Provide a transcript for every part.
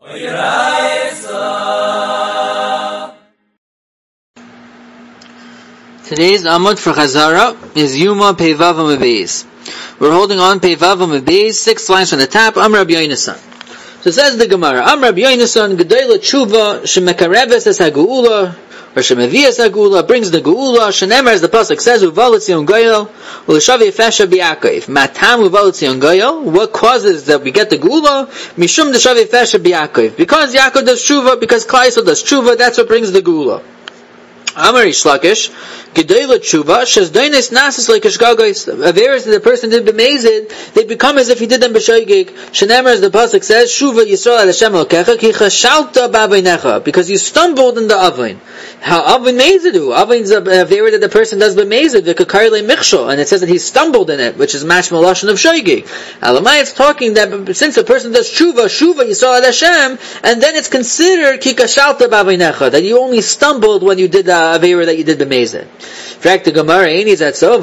Today's Amud for Chazara is Yuma Peivav Amabeis. We're holding on Peivav Amabeis, 6 lines from the top, Amr Rabbi Yonasan. So says the Gemara, Amr Rabbi Yonasan, Gedei L'Tshuva, Shemekareves Es HaGeula, or Shemevias HaGeula, brings the Geula, Shenemer, as the Pasuk says, Uvaletzion Goyel, U'Lishavi Fesha B'Yakov. Matam Uvaletzion Goyel, what causes that we get the Geula? Mishum D'Shavi Fesha B'Yakov. Because Yaakov does Tshuva, because Klal Yisrael does Tshuva, that's what brings the Geula. Amar Rish Lakish, Gedei L'Tshuva, Shezdoines Nasis L'Kish Gagos. Averis that the person did b'mezid, they become as if he did them b'shoigig. Shenemer, as the pasuk says, Shuva Yisrael Ad Hashem Elokecha, Ki Chashalta B'Aveinecha, because you stumbled in the Avein. How Avein mezidu? Avein's a averis that the person does b'mezid, V'Kakar Le'Michshol, and it says that he stumbled in it, which is mashma lashon of shoigig. Alamai, it's talking that since a person does Shuva Yisrael Ad Hashem, and then it's considered Ki Chashalta B'Aveinecha, that you only stumbled when you did the Avera that you did b'mezid. In fact, the Gemara is that so.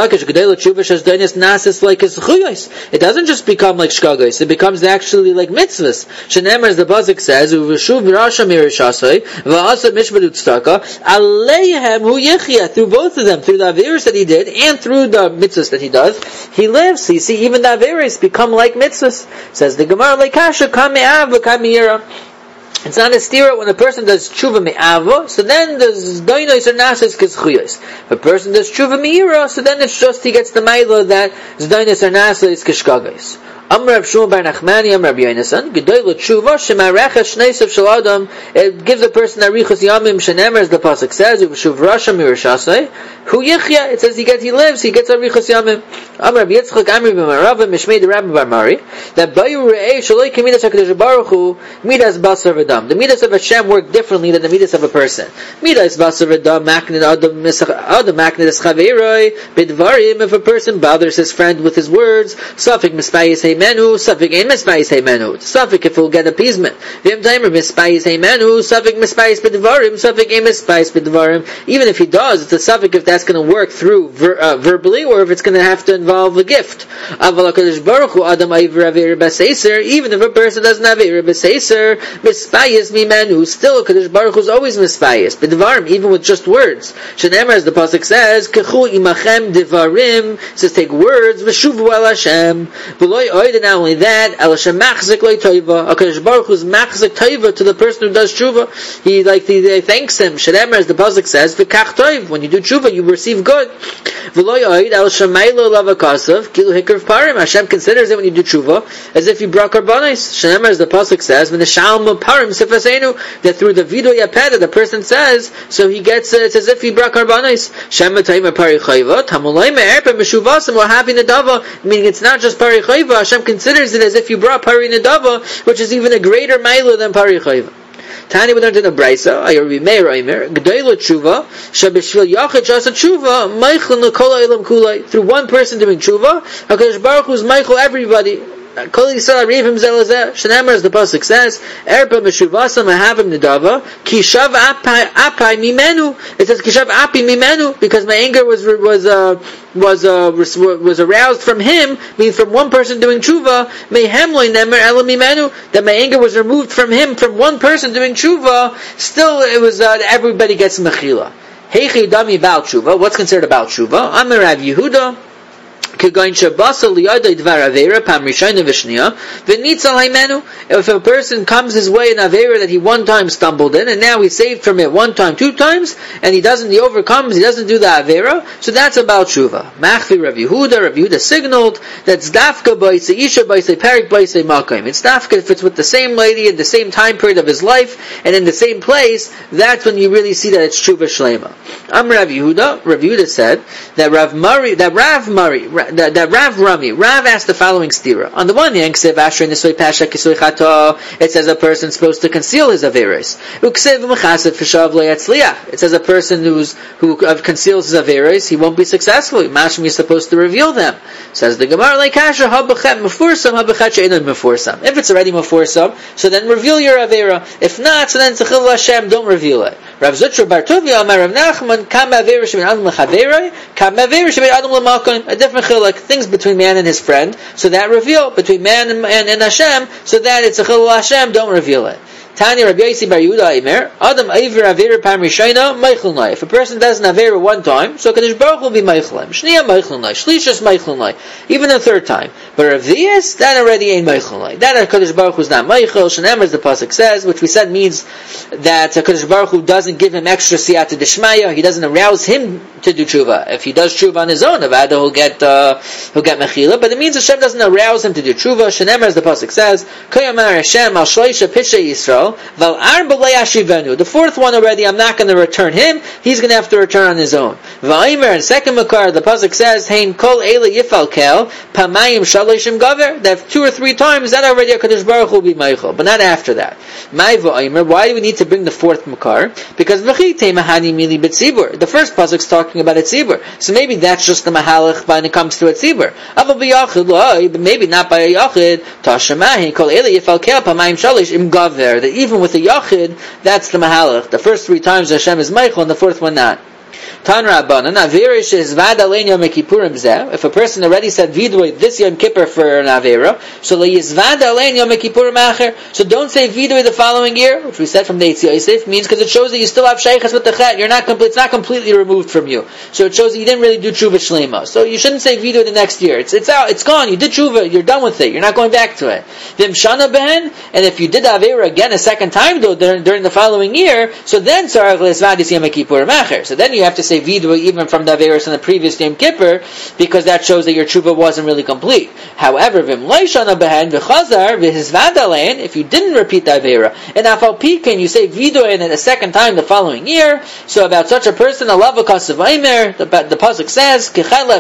It doesn't just become like shkagos; it becomes actually like mitzvahs. Shenemer, as the pasuk says, through both of them, through the averis that he did and through the mitzvahs that he does, he lives. So you see, even the averis become like mitzvahs. Says the Gemara, leikasha kame'av v'kamiyira. It's not a stira when a person does tshuva me'avo, so then there's doinos or nasis k'zchuyos. If a person does tshuva me'ira, so then it's just he gets the maila that doinos or nasis k'shkagos. Amr Rav Shmuel bar Nachmani, Amr Rabbi Yonasan, Gedei L'Tshuva, Shemareches Shneisav Shel Adam, it gives a person arichos yamim, shenemer, as the pasuk says, Uv'shuv Rasha Mirashasei, Hu Yichya, it says he lives, he gets arichos yamim. Amr Rabbi Yitzchak, Amr Rabbi Marava, Mishmei the Rabbi Bar Mari, that Bayu Re'eh Shaloi K'midas HaKadosh Baruch Hu, Midas Basar V'Dam. The midas of Hashem work differently than the midas of a person. Midas Basar V'Dam, Maknid Adam Maknid Eschaveirai, Bidvarim, if a person bothers his friend with his words, Safik Mispayis Heimenu, Safik Ein Mispayis Heimenu, Safik if he'll get appeasement. V'im Taimer Mispayis Heimenu, Safik Mispayis Bidvarim, Safik Ein Mispayis Bidvarim. Even if he does, it's a Safik if that's going to work through verbally, or if it's going to have to involve a gift. Aval HaKadosh Baruch Hu, Adam Aiver Aveir B'Seiser, even if a person doesn't have Aveir B'Seiser, Mispayis Mimenu, still HaKadosh Baruch Hu is always Mispayis, Bidvarim, even with just words. Shenemer, as the pasuk says, Kechu Imachem Divarim, says take words, V'shuvu El Hashem, V'loi Oid, and not only that, El Hashem Machzik Loi Toiva, HaKadosh Baruch Hu is Machzik Toiva to the person who does tshuva. He thanks him. Shenemer, as the pasuk says, V'kach Toiv, when you do tshuva, you receive good. V'loi Oid, El Shemailo Lavakasav, Kilu Hikr Parim, Hashem considers it when you do tshuva, as if you brought karbanos. Shenemer, as the pasuk says, V'neshalma Parim Sifasenu, that through the Vido Yaped, the person says, so he gets, it's as if he brought karbanos. Shema Taima Pari Chayva, Tamulay Me'erpe Meshuvasim, Wahavi Nadava, meaning it's not just Pari Chayva, Hashem considers it as if you brought Pari Nadava, which is even a greater Maila than Pari Chayva. Tani, we learned in the Brisa, Ayurvi Meir Aimer, Gedei L'Tshuva, Shabishvil Yachid Shasa Tshuva, Meichel L'Kol Ha'olam Kulai, through one person doing Tshuva, HaKadosh Baruch Hu is Meichel everybody. Kol Yisrael Arivim Zelazeh, Shenemer, as the pasuk says, Erpa Meshuvasam Ahavim Nedava, Kishav Apai Mimenu. It says Kishav Api Mimenu, because my anger was aroused from him, meaning from one person doing tshuva. Mehem Loi Nemer Ela Mimenu, that my anger was removed from him, from one person doing tshuva. Still, it was everybody gets mechila. Heichi Dami Baal Tshuva. What's considered about tshuva? Amar Rav Yehuda. If a person comes his way in Avera that he one time stumbled in, and now he's saved from it one time, 2 times, and he overcomes, he doesn't do the Avera, so that's about Tshuva. Machvi Rav Yehuda signaled that's Dafka Baise, Isha Baise, Parik Baise, Makayim. It's Dafka if it's with the same lady in the same time period of his life, and in the same place, that's when you really see that it's Tshuva Shlema. Rav Yehuda said that Rav Rav asked the following stira. On the one hand, it says a person is supposed to conceal his averes. It says a person who conceals his averes, he won't be successful. Mashmi is supposed to reveal them. Says the Gemara, if it's already mefursam, so then reveal your avera. If not, so then tzachil Hashem, don't reveal it. Rav Zutra Bar Tuvia, Amar Rav Nachman, kam averes shemin adam l'chaverei, kam averes shemin adam l'malkan. A different chiluk, things between man and his friend, so that reveal between man and Hashem, so that it's a chilul Hashem, don't reveal it. Tanya Rabbi Yossi Bar Yehuda Aimer, Adam Eiver Avera Pam Rishayna Meichel Nai. If a person does an Avera one time, so Kadosh Baruch will be Meichel him. Shniya Meichel Nai, Shlishas Meichel Nai, even a third time. But Ravias, that already ain't Meichel Nai. That Kadosh Baruch Hu's not Meichel. Shenem, as the pasuk says, which we said means that Kadosh Baruch Hu doesn't give him extra siyata d'shmaya. He doesn't arouse him to do tshuva. If he does tshuva on his own, Avada he'll get mechila. But it means Hashem doesn't arouse him to do tshuva. Shenem, as the pasuk says, Koyamar Hashem al Shloisha Pishay Yisrael. The fourth one already, I'm not going to return him. He's going to have to return on his own. V'aimer, and second makar, the pasuk says, Hein kol eila yifal kel pamayim shalishim gaver. That 2 or 3 times, that already HaKadosh Baruch Hu will be meichel, but not after that. My v'aimer, why do we need to bring the fourth makar? Because v'chitei mahani mili b'tzibur. The first pasuk is talking about a tzibur, so maybe that's just the mahalach when it comes to a tzibur. Aval b'yachid loy, but maybe not by a yachid. Tashema hein kol eila yifal kel pamayim shalishim gaver. That even with the Yachid, that's the Mahalach. The first 3 times Hashem is Meichel, and the fourth one not. Tan Rabbanan, Averish is Vad Alein Yom Kippurim Zeh. If a person already said Vidui this Yom Kippur for an Avera, so Le'yizvad Alein Yom Kippurim Acher. So don't say Vidui the following year, which we said from the Eitz Yosef, means because it shows that you still have Sheikhas with the Chet. It's not completely removed from you. So it shows that you didn't really do Tshuva Shlema. So you shouldn't say Vidui the next year. It's out, it's gone. You did Tshuva, you're done with it. You're not going back to it. Vim Shana Behen, and if you did Avera again a second time though during the following year, so then Tzarech Le'yizvad Yom Kippurim Acher. So then you have to say Vidui even from the Averis in the previous Yom Kippur, because that shows that your tshuva wasn't really complete. However, if you didn't repeat the Avera, and Afal Pikin, you say Vidui in it a second time the following year, so about such a person, the pasuk says,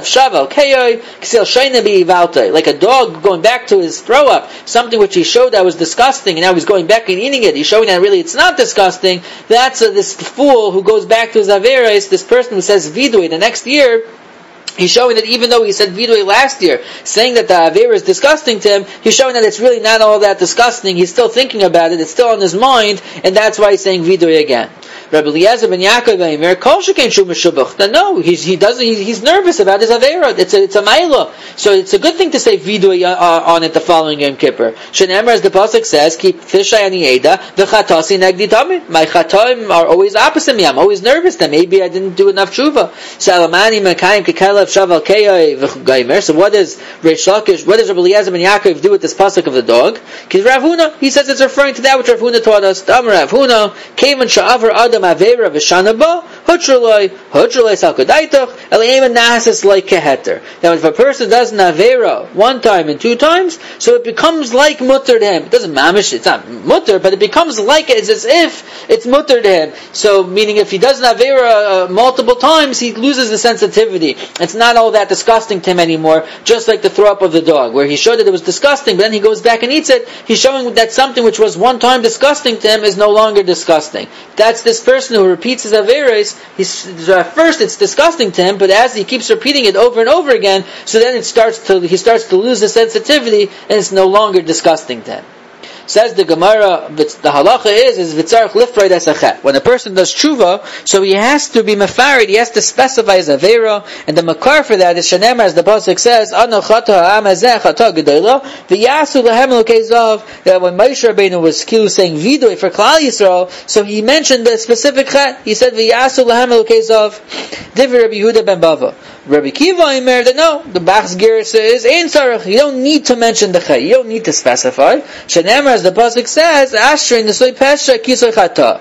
like a dog going back to his throw up, something which he showed that was disgusting, and now he's going back and eating it. He's showing that really it's not disgusting. That's this fool who goes back to his Averis, this person who says Vidui the next year. He's showing that even though he said Vidui last year, saying that the Avera is disgusting to him, he's showing that it's really not all that disgusting. He's still thinking about it, it's still on his mind, and that's why he's saying Vidui again. Rabbi Eliezer ben Yaakov Aimer, Kol Shekain Shuv Meshubach. No, he's nervous about his Avera. It's a Maila. So it's a good thing to say Vidui on it the following Yom Kippur. Shenemar, as the pasuk says, Keep Fishay Ani Eda, V'chatasi Negdi Tamid. My Chatoim are always opposite me. I'm always nervous that maybe I didn't do enough Tshuva. Salamani Mekayim Kekelev Shaval Keyai V'chgaimer. So what does Reish Lakish, what does Rabbi Eliezer ben Yaakov do with this pasuk of the dog? Because Rav Huna, he says it's referring to that which Rav Huna taught us. Amar Rav Huna, Keiman Sha'avar Adam Avera V'Shanaba, Hutruloi Salkadaitach, Eliyaman Nahasis like Keheter. Now if a person does an Avera 1 time and 2 times, so it becomes like mutter to him. It doesn't mamish, it's not mutter, but it becomes like it, it's as if it's mutter to him. So meaning if he does an Avera multiple times, he loses the sensitivity. It's not all that disgusting to him anymore, just like the throw up of the dog, where he showed that it was disgusting, but then he goes back and eats it. He's showing that something which was 1 time disgusting to him is no longer disgusting. That's this person who repeats his Averis. At first it's disgusting to him, but as he keeps repeating it over and over again, so then he starts to lose the sensitivity, and it's no longer disgusting to him. Says the Gemara, the halacha is v'tzarich lifrei desachet. When a person does tshuva, so he has to be mefarid, he has to specify his avera, and the makar for that is shenemar, as the pasuk says, Ana chata ha'am hazeh chata gedola, v'yasu lehem elokei zav. That when Moshe Rabbeinu was saying vidui for Klal Yisrael, so he mentioned the specific chet. He said v'yasu lehem elokei zav. Divrei Rabbi Yehuda ben Bava. Rabbi Kiva Aimer, that no, the Bach's Ger says, Ein Sarach, you don't need to mention the chet, you don't need to specify. Shenemar, as the pasuk says, Ashrein Nesoy Pesha Kisoy Chata.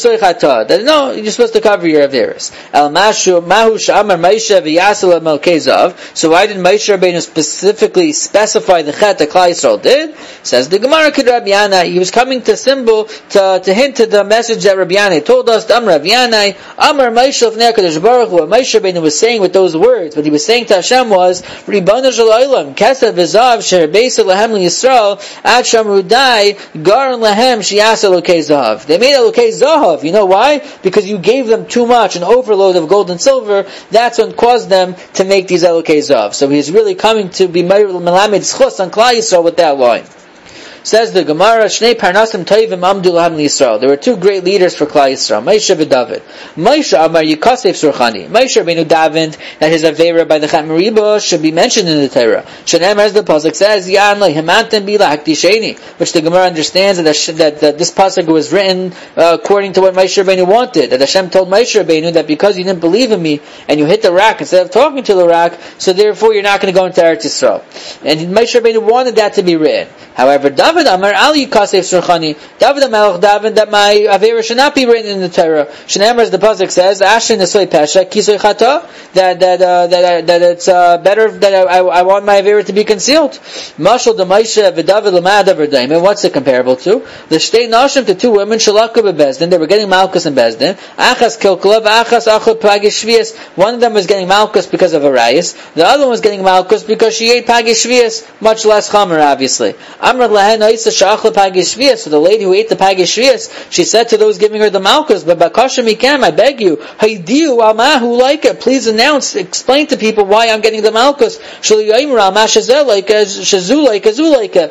That no, you're supposed to cover your Averis. El Mahu Sh'amar Moshe v'Yasel Melkezav. So why did Moshe Rabbeinu specifically specify the chet that Klal Yisrael did? Says the Gemara Kid Rabbi Yanai, he was coming to symbol, to hint to the message that Rabbi Yanai told us, Amar Rabbi Yanai, Amar Moshe L'fnei HaKadosh Baruch Hu. What Moshe Rabbeinu was saying with those words, what he was saying to Hashem was, Ribbono Shel Olam, Kesed v'Zav, Sher Beisa Lahem L'Yisrael, Ad Shamrudai, Garan Lahem Shiyasa Elokei Zav. They made Elokei Zav. You know why? Because you gave them too much, an overload of gold and silver. That's what caused them to make these Elokei Zav. So he's really coming to be Melamed Schus on Klal Yisrael with that line. Says the Gemara, Shnei Parnasim Toivim Amdu Lahem Yisrael. There were two great leaders for Klal Yisrael, Moshe and David. Moshe Amar Yikasef Surchani. Moshe Rabbeinu davened that his Avera by the Chet Meribah should be mentioned in the Torah. Shanem, as the pasuk says, Yan Lehimanten Bila Hakdisheni, which the Gemara understands that this pasuk was written according to what Moshe Rabbeinu wanted. That Hashem told Moshe Rabbeinu that because you didn't believe in me and you hit the rock instead of talking to the rock, so therefore you're not going to go into Eretz Yisrael. And Moshe Rabbeinu wanted that to be written. However, David Amar Al Yikasef Surchani. David Amalek davened that my Avera should not be written in the Torah. Shanem, as the pasuk says, Ashin Nesoy Pesha Kisoy Chata. That it's better that I want my Avera to be concealed. Mashal de Moshe v'David l'mad averdayim. And what's it comparable to? The shtei nashim, to two women, shalaku bebezdin. They were getting malchus and bezdin. Achas kilkula v'achas achot pagish shvius. One of them was getting malchus because of arayis. The other one was getting malchus because she ate pagish shvius, much less chamer, obviously. Amr lahen ha'isa sha'achla pagish shvius. So the lady who ate the pagish shvius, she said to those giving her the malchus, but bakasha mikem, I beg you, haidiu almahu like it. Please announce, explain to people why I'm getting the malchus. Shali yaimur almashazel like Shazulaika.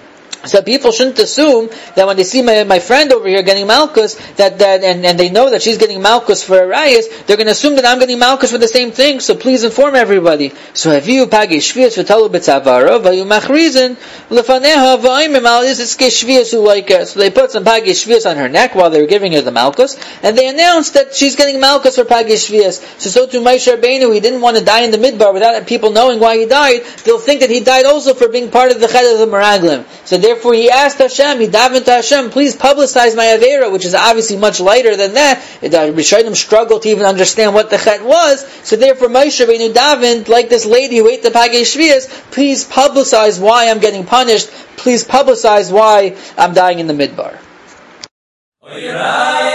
So people shouldn't assume that when they see my friend over here getting malchus, that and they know that she's getting malchus for arayis, they're going to assume that I'm getting malchus for the same thing. So please inform everybody. So haviu pagish shvius v'talu b'tzavara v'yu machrizin lefaneha v'aimim al iziske shvius u'laika. So they put some pagish shvius on her neck while they were giving her the malchus, and they announced that she's getting malchus for pagish shvius. So to Moshe Rabbeinu, he didn't want to die in the midbar without people knowing why he died. They'll think that he died also for being part of the chet of the meraglim. So therefore he asked Hashem, he davened to Hashem, please publicize my Avera, which is obviously much lighter than that. The Rishonim struggled to even understand what the chet was. So therefore Moshe Rabbeinu davened, like this lady who ate the Pagei Shvius, please publicize why I'm getting punished. Please publicize why I'm dying in the midbar.